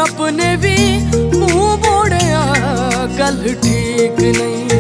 रब ने भी मुंह मोड़िया गल ठीक नहीं।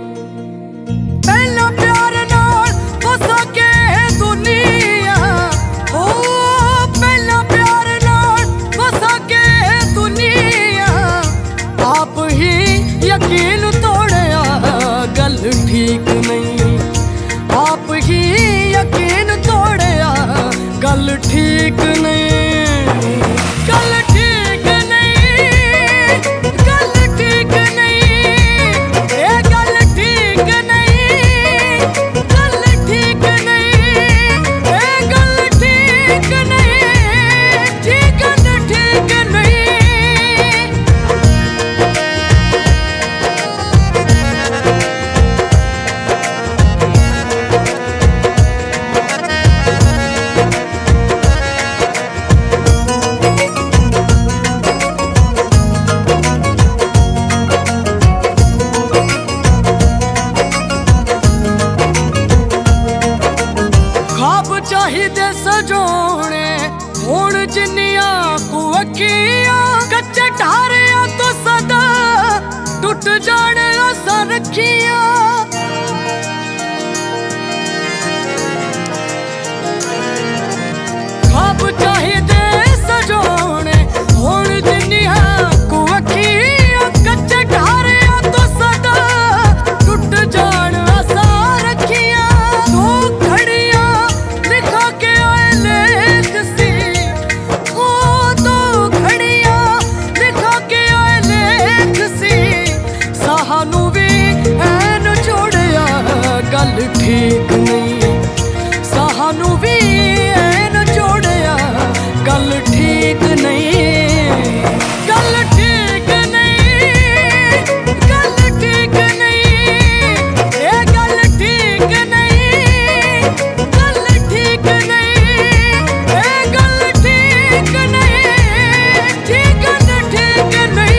पहला प्यार नाल फसा के दुनिया, ओ पहला प्यार नाल फसा के दुनिया, आप ही यकीन तोड़िया गल ठीक नहीं। आप ही यकीन तोड़िया गल ठीक नहीं। गल ठीक नहीं, गल ठीक नहीं, ये गल ठीक नहीं, गल ठीक नहीं, ये गल ठीक नहीं, जी गल ठीक नहीं। चाहिदे सजोने हुण जिन्नियां कु अखियां, कच्चे ढारिया तो सदा टुट जाने आसां रखियां। ख्वाब चाहिदे सजोने हुण जिन्नियां कु अखियां, कच्चे ढारिया तो सदा टुट जाने आसां रखियां। दो घड़ियां लिखा के आए लेख सी, ओ दो घड़ियां लिखा के आए लेख सी, सानू भी ऐन जोड़िया गल ठीक नहीं। सानू भी ऐन जोड़िया गल ठीक नहीं। गल ठीक नहीं, गल ठीक नहीं, ये गल ठीक नहीं, गल ठीक नहीं, ये गल ठीक नहीं, जी गल ठीक नहीं।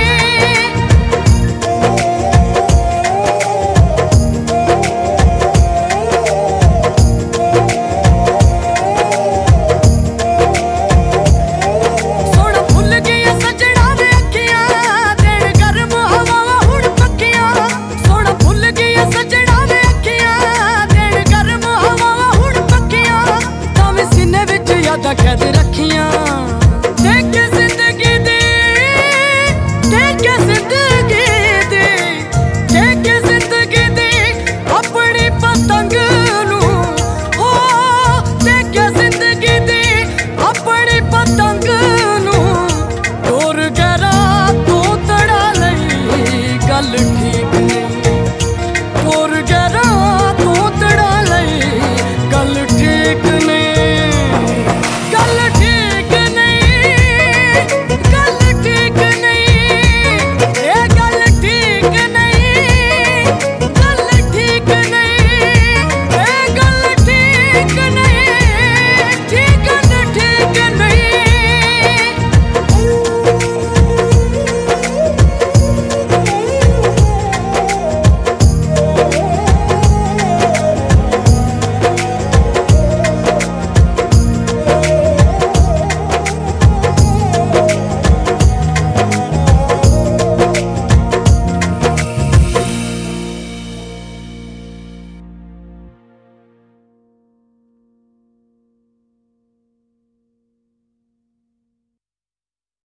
सोना भुल गया सजना वे अखियां, दिन गर्म हवावां हुण पक्कियां। सोना भुल गया सजना वे अखियां, दिन गर्म हवावां हुण पक्कियां। तां सीने विच यादां कैद रखियां। देख जिंदगी दी, देख जिंदगी दी, देख जिंदगी दी अपनी पतंग नू, ओ देख जिंदगी दी अपनी पतंग नू। टोर गहरा तो तड़ा लई गल ठीक